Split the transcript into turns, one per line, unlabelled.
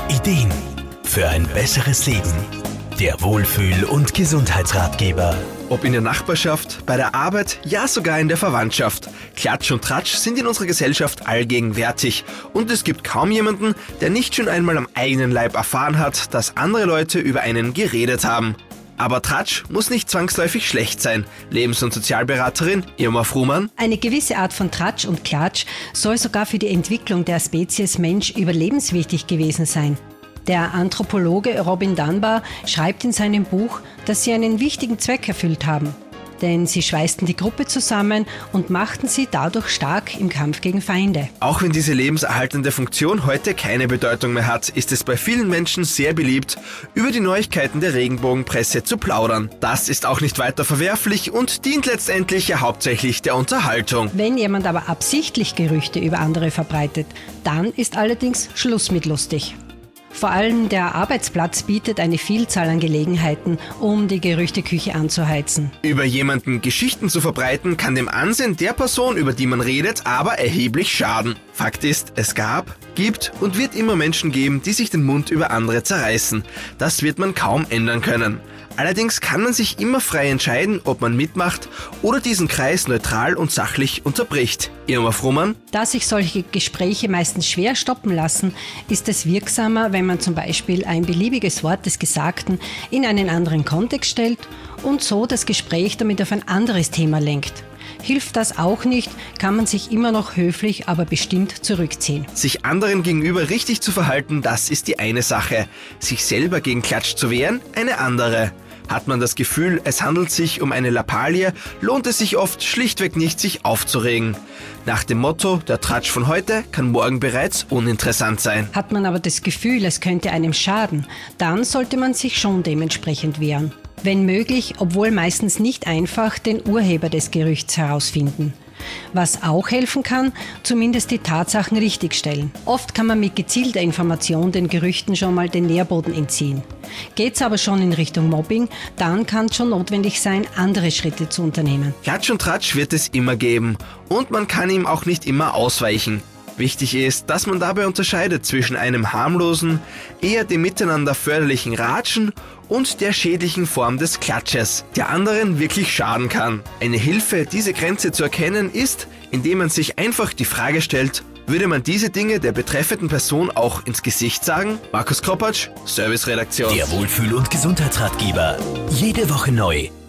Ideen für ein besseres Leben. Der Wohlfühl- und Gesundheitsratgeber.
Ob in der Nachbarschaft, bei der Arbeit, ja sogar in der Verwandtschaft. Klatsch und Tratsch sind in unserer Gesellschaft allgegenwärtig. Und es gibt kaum jemanden, der nicht schon einmal am eigenen Leib erfahren hat, dass andere Leute über einen geredet haben. Aber Tratsch muss nicht zwangsläufig schlecht sein. Lebens- und Sozialberaterin Irma Frumann.
Eine gewisse Art von Tratsch und Klatsch soll sogar für die Entwicklung der Spezies Mensch überlebenswichtig gewesen sein. Der Anthropologe Robin Dunbar schreibt in seinem Buch, dass sie einen wichtigen Zweck erfüllt haben. Denn sie schweißten die Gruppe zusammen und machten sie dadurch stark im Kampf gegen Feinde.
Auch wenn diese lebenserhaltende Funktion heute keine Bedeutung mehr hat, ist es bei vielen Menschen sehr beliebt, über die Neuigkeiten der Regenbogenpresse zu plaudern. Das ist auch nicht weiter verwerflich und dient letztendlich ja hauptsächlich der Unterhaltung.
Wenn jemand aber absichtlich Gerüchte über andere verbreitet, dann ist allerdings Schluss mit lustig. Vor allem der Arbeitsplatz bietet eine Vielzahl an Gelegenheiten, um die Gerüchteküche anzuheizen.
Über jemanden Geschichten zu verbreiten, kann dem Ansehen der Person, über die man redet, aber erheblich schaden. Fakt ist, es gab, gibt und wird immer Menschen geben, die sich den Mund über andere zerreißen. Das wird man kaum ändern können. Allerdings kann man sich immer frei entscheiden, ob man mitmacht oder diesen Kreis neutral und sachlich unterbricht. Irma Frumann.
Da sich solche Gespräche meistens schwer stoppen lassen, ist es wirksamer, wenn man zum Beispiel ein beliebiges Wort des Gesagten in einen anderen Kontext stellt und so das Gespräch damit auf ein anderes Thema lenkt. Hilft das auch nicht, kann man sich immer noch höflich, aber bestimmt zurückziehen.
Sich anderen gegenüber richtig zu verhalten, das ist die eine Sache. Sich selber gegen Klatsch zu wehren, eine andere. Hat man das Gefühl, es handelt sich um eine Lappalie, lohnt es sich oft schlichtweg nicht, sich aufzuregen. Nach dem Motto, der Tratsch von heute kann morgen bereits uninteressant sein.
Hat man aber das Gefühl, es könnte einem schaden, dann sollte man sich schon dementsprechend wehren. Wenn möglich, obwohl meistens nicht einfach, den Urheber des Gerüchts herausfinden. Was auch helfen kann, zumindest die Tatsachen richtigstellen. Oft kann man mit gezielter Information den Gerüchten schon mal den Nährboden entziehen. Geht's aber schon in Richtung Mobbing, dann kann es schon notwendig sein, andere Schritte zu unternehmen.
Klatsch und Tratsch wird es immer geben und man kann ihm auch nicht immer ausweichen. Wichtig ist, dass man dabei unterscheidet zwischen einem harmlosen, eher dem Miteinander förderlichen Ratschen und der schädlichen Form des Klatsches, der anderen wirklich schaden kann. Eine Hilfe, diese Grenze zu erkennen, ist, indem man sich einfach die Frage stellt, würde man diese Dinge der betreffenden Person auch ins Gesicht sagen? Markus Kropatsch, Serviceredaktion.
Der Wohlfühl- und Gesundheitsratgeber. Jede Woche neu.